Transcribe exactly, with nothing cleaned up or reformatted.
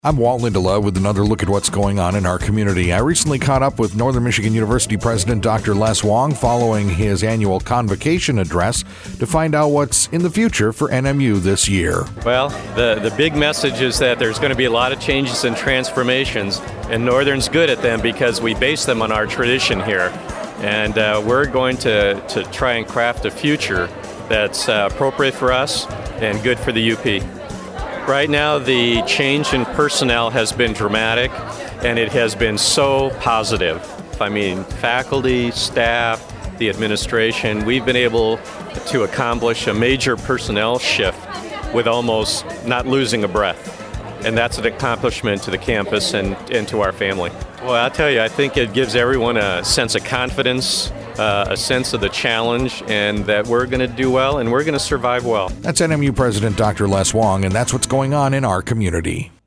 I'm Walt Lindelof with another look at what's going on in our community. I recently caught up with Northern Michigan University President Doctor Les Wong following his annual convocation address to find out what's in the future for N M U this year. Well, the, the big message is that there's going to be a lot of changes and transformations, and Northern's good at them because we base them on our tradition here. And uh, we're going to, to try and craft a future that's uh, appropriate for us and good for the U P. Right now, the change in personnel has been dramatic, and it has been so positive. I mean, faculty, staff, the administration, we've been able to accomplish a major personnel shift with almost not losing a breath. And that's an accomplishment to the campus and, and to our family. Well, I'll tell you, I think it gives everyone a sense of confidence, uh, a sense of the challenge, and that we're going to do well and we're going to survive well. That's N M U President Doctor Les Wong, and that's what's going on in our community.